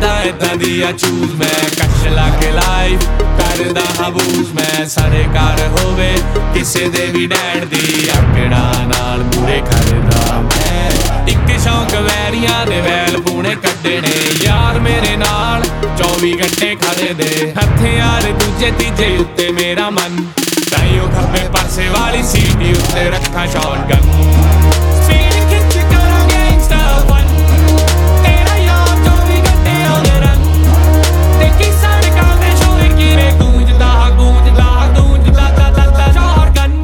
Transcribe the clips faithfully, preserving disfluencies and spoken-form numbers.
करदा इदां दी आ चूज मैं कश ला के लाइफ करदा हबूज मैं सारे घर होवे किसे दे भी डैड दी आकड़ा नाल मूरे करदा मैं इक शौक वैरियां दे वैल पूने कड्डने यार मेरे नाल चौबी घंटे खड़े दे हथियार दूजे तीजे उत्ते मेरा मन ताइयों खब्बे पासे वाली सीटी उत्ते रखा शॉटगन स्पीड खिच करो गैंगस्टर वन तेरा यार चौबी घंटे ऑन रन देखी सड़कां ते शोर किवें गूंजदा गूंजदा गूंजदा दा दा दा शॉटगन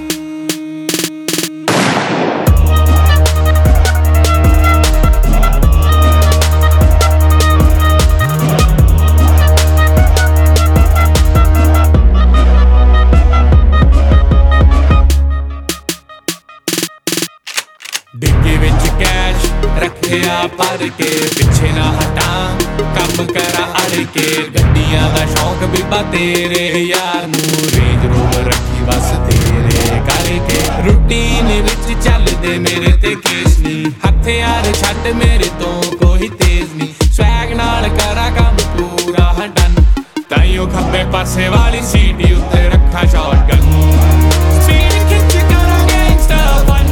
डिग्गी विच कैश रखिया भर के पिछे ना हटा कम करा अड़ के गड्डियां दा शौक बीबा तेरे यार नू रेंज रोवर रखी बस तेरे करके रूटीन विच चलदे मेरे ते केस नी हथियार छड्ड मेरे तो कोई तेज नी स्वैग नाल करा कम पूरा डन ताइयों खब्बे पासे वाली सीटी उत्ते रखा शॉटगन स्पीड खिच करो गैंगस्टर वन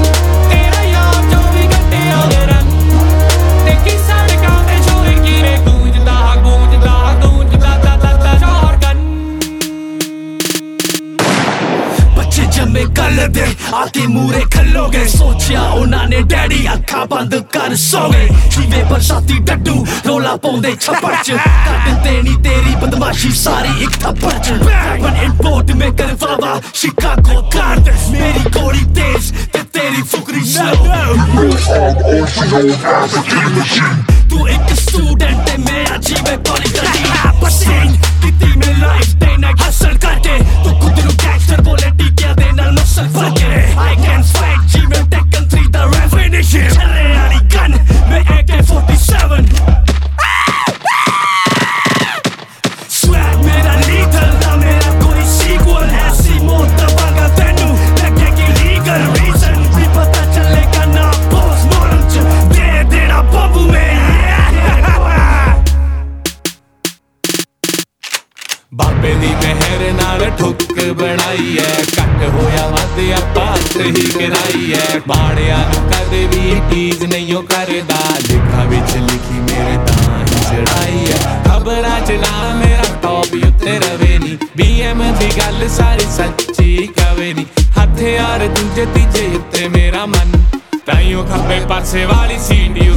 गल दे आके मूरे खलोगे सोचिया उन्होंने डैडी अखा बंद कर सोगे जीवे बरसाती डड्डू रोला पौंदे छप्पड़ च कट देनी तेरी बदमाशी सारी एक थप्पड़ च वन इंपोर्ट में कर वावा शिकागो कार मेरी गोली तेज ते तेरी फुकरी स्लो तू एक स्टूडेंट है मैं अजीबे पॉलिटिकल पसीन कितनी में लाइफ देना हसल करके तू खुद नु गैंगस्टर बोले टीकिया दे नाल मसल फके I can fight G में टेकन थ्री द रेफिनिशन चले वाली गन मैं A K forty-seven स्वैग मेरा लीथल ना मेरा कोई सीक्वल ऐसी मौत दबागा तेनू लगेगी लीगल रीजन भी पता चलेगा ना पोस्टमार्टम च दे देना बम्बू में बाबे दी मेहर नाल ठुक बनाई है कट होया वध आपां ही कराई है बाड़िया नू कदे भी टीज नहीं करदा लिखा विच लिखी मेरे तां ही चढ़ाई है खबरां च ना मेरा टॉप उत्ते रवे नी बी एम दी गल सारी सच्ची कवे नी हथियार दूजे तीजे उत्ते मेरा मन ताइयों खब्बे पासे वाली सीटी